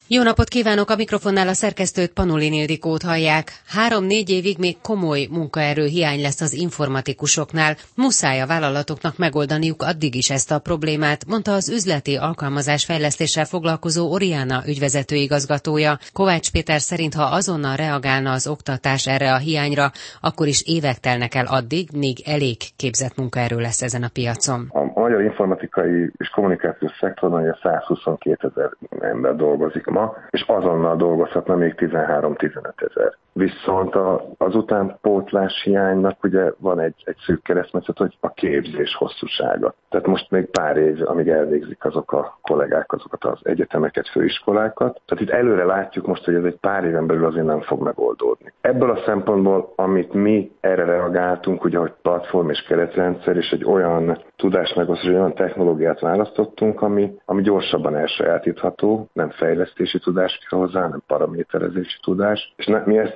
Jó napot kívánok, a mikrofonnál a szerkesztőt, Panulin Ildikót hallják. 3-4 évig még komoly munkaerő hiány lesz az informatikusoknál. Muszáj a vállalatoknak megoldaniuk addig is ezt a problémát, mondta az üzleti alkalmazásfejlesztéssel foglalkozó Oriana ügyvezető igazgatója. Kovács Péter szerint, ha azonnal reagálna az oktatás erre a hiányra, akkor is évek telnek el addig, míg elég képzett munkaerő lesz ezen a piacon. A magyar informatikai és kommunikációs szektorban 122 000 ember dolgozik ma, és azonnal dolgozhatna még 13-15 000. Viszont az utánpótlás hiánynak ugye van egy szűk keresztmetszet, hogy a képzés hosszúsága. Tehát most még pár év, amíg elvégzik azok a kollégák, azokat az egyetemeket, főiskolákat. Tehát itt előre látjuk most, hogy ez egy pár éven belül azért nem fog megoldódni. Ebből a szempontból, amit mi erre reagáltunk, ugye, hogy platform és keretrendszer, és egy olyan tudásmegosztás, olyan technológiát választottunk, ami gyorsabban elsajátítható, nem fejlesztési tudás kell hozzá, hanem paraméterezési tudás. És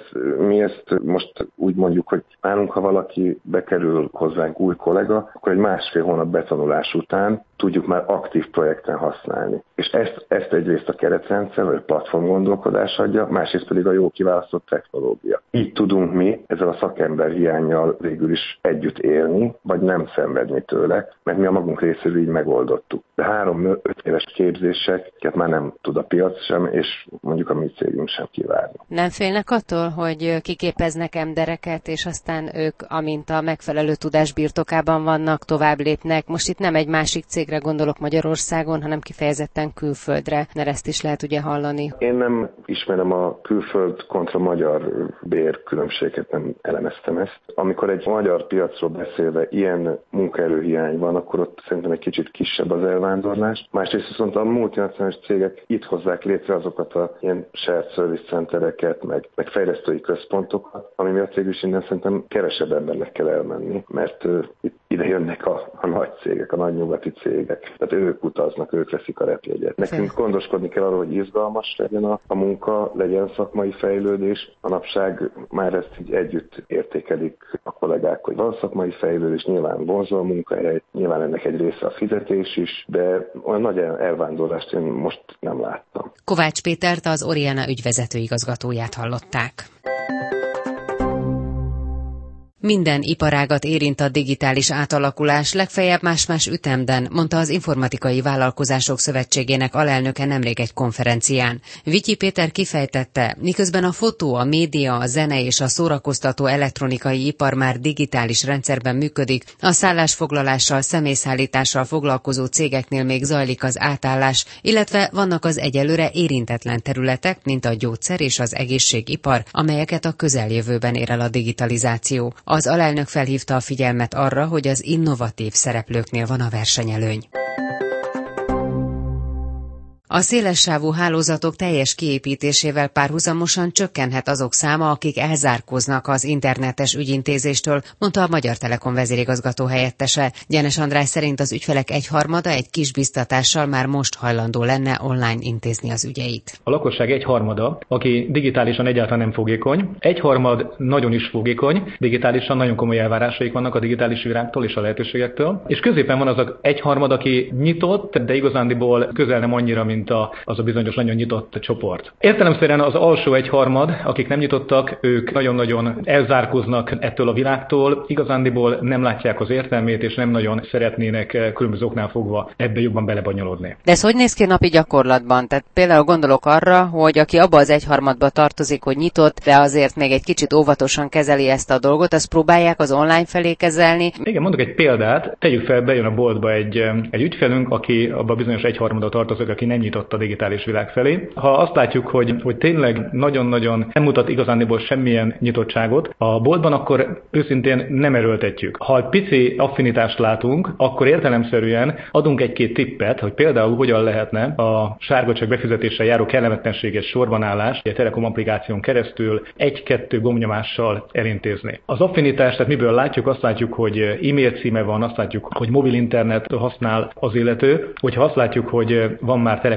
mi ezt most úgy mondjuk, hogy nálunk, ha valaki bekerül hozzánk új kollega, akkor egy 1,5 hónap betanulás után tudjuk már aktív projekten használni. És ezt egyrészt a keretrendszer, vagy a platform gondolkodás adja, másrészt pedig a jó kiválasztott technológia. Így tudunk mi ezzel a szakember hiánnyal végül is együtt élni, vagy nem szenvedni tőle, mert mi a magunk részéről így megoldottuk. De 3-5 éves képzéseket már nem tud a piac sem, és mondjuk a mi cégünk sem kivárni. Nem félnek attól, hogy kiképeznek embereket, és aztán ők, amint a megfelelő tudás birtokában vannak, tovább lépnek? Most itt nem egy másik cégre gondolok Magyarországon, hanem kifejezetten külföldre, mert ezt is lehet ugye hallani. Én nem ismerem a külföld kontra magyar bérkülönbséget, nem elemeztem ezt. Amikor egy magyar piacról beszélve ilyen munkaerőhiány van, akkor ott szerintem egy kicsit kisebb az elvándorlás. Másrészt viszont a multinacionális cégek itt hozzák létre azokat a ilyen shared service centereket, meg fejlesztői központokat, ami miatt végül is innen szerintem kevesebb embernek kell elmenni, mert ide jönnek a nagy cégek, a nagy nyugati cégek. Tehát ők utaznak, ők veszik a repjegyet. Nekünk gondoskodni kell arról, hogy izgalmas legyen a munka, legyen szakmai fejlődés. Manapság már ezt így együtt értékelik a kollégák, hogy van szakmai fejlődés, nyilván vonzó a munkahely, nyilván ennek egy része a fizetés is, de olyan nagy elvándorlást én most nem láttam. Kovács Pétert, az Oriana ügyvezető igazgatóját hallották. Minden iparágat érint a digitális átalakulás, legfeljebb más-más ütemben, mondta az Informatikai Vállalkozások Szövetségének alelnöke nemrég egy konferencián. Vityi Péter kifejtette, miközben a fotó, a média, a zene és a szórakoztató elektronikai ipar már digitális rendszerben működik, a szállásfoglalással, személyszállítással foglalkozó cégeknél még zajlik az átállás, illetve vannak az egyelőre érintetlen területek, mint a gyógyszer és az egészségipar, amelyeket a közeljövőben ér el a digitalizáció. Az alelnök felhívta a figyelmet arra, hogy az innovatív szereplőknél van a versenyelőny. A szélessávú hálózatok teljes kiépítésével párhuzamosan csökkenhet azok száma, akik elzárkóznak az internetes ügyintézéstől, mondta a Magyar Telekom vezérigazgató helyettese. Gyenes András szerint az ügyfelek 1/3 egy kis biztatással már most hajlandó lenne online intézni az ügyeit. A lakosság 1/3, aki digitálisan egyáltalán nem fogékony, 1/3 nagyon is fogékony, digitálisan nagyon komoly elvárásaik vannak a digitális világtól és a lehetőségektől, és középen van az a 1/3, aki nyitott, de igazándiból közel nem annyira, mint az a bizonyos nagyon nyitott csoport. Értelemszerűen az alsó 1/3, akik nem nyitottak, ők nagyon-nagyon elzárkóznak ettől a világtól, igazándiból nem látják az értelmét, és nem nagyon szeretnének különböző oknál fogva ebbe jobban belebonyolódni. De ez hogy néz ki napi gyakorlatban? Tehát például gondolok arra, hogy aki abba az 1/3-ba tartozik, hogy nyitott, de azért még egy kicsit óvatosan kezeli ezt a dolgot, azt próbálják az online felé kezelni. Igen, mondok egy példát. Tegyük fel, bejön a boltba egy ügyfelünk, aki abba bizonyos 1/3-ba tartozik, aki nem nyitott a digitális világ felé. Ha azt látjuk, hogy tényleg nagyon-nagyon nem mutat igazándiból semmilyen nyitottságot a boltban, akkor őszintén nem erőltetjük. Ha egy pici affinitást látunk, akkor értelemszerűen adunk egy-két tippet, hogy például hogyan lehetne a sárgacsak befizetéssel járó kellemetlenséges sorbanállást a Telekom applikáción keresztül 1-2 gombnyomással elintézni. Az affinitást, tehát miből látjuk? Azt látjuk, hogy e-mail címe van, azt látjuk, hogy mobil internet használ az illető, hogyha azt látjuk, hogy van már Telekom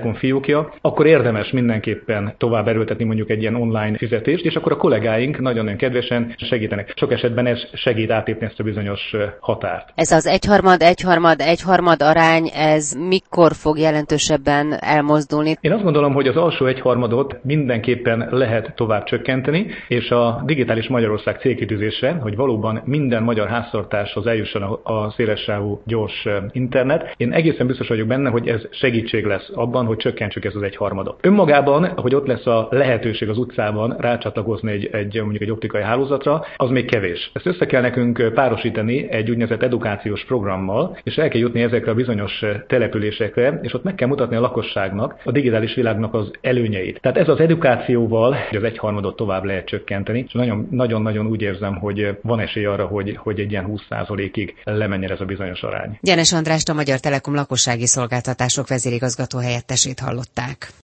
Telekom fiókja, akkor érdemes mindenképpen tovább erőltetni mondjuk egy ilyen online fizetést, és akkor a kollégáink nagyon-nagyon kedvesen segítenek. Sok esetben ez segít átépni ezt a bizonyos határt. Ez az 1/3 arány, ez mikor fog jelentősebben elmozdulni? Én azt gondolom, hogy az alsó 1/3 mindenképpen lehet tovább csökkenteni, és a Digitális Magyarország célkitűzése, hogy valóban minden magyar háztartáshoz eljusson a szélessávú gyors internet. Én egészen biztos vagyok benne, hogy ez segítség lesz abban, hogy csökkentsük ezt az 1/3. Önmagában, hogy ott lesz a lehetőség az utcában rácsatlakozni mondjuk egy optikai hálózatra, az még kevés. Ezt össze kell nekünk párosítani egy úgynevezett edukációs programmal, és el kell jutni ezekre a bizonyos településekre, és ott meg kell mutatni a lakosságnak, a digitális világnak az előnyeit. Tehát ez az edukációval az 1/3 tovább lehet csökkenteni, és nagyon-nagyon úgy érzem, hogy van esély arra, hogy egy ilyen 20%-ig lemenjen ez a bizonyos arány. Gyenes Andrást, a Magyar Telekom lakossági szolgáltatások vezérigazgató helyettesét hallották.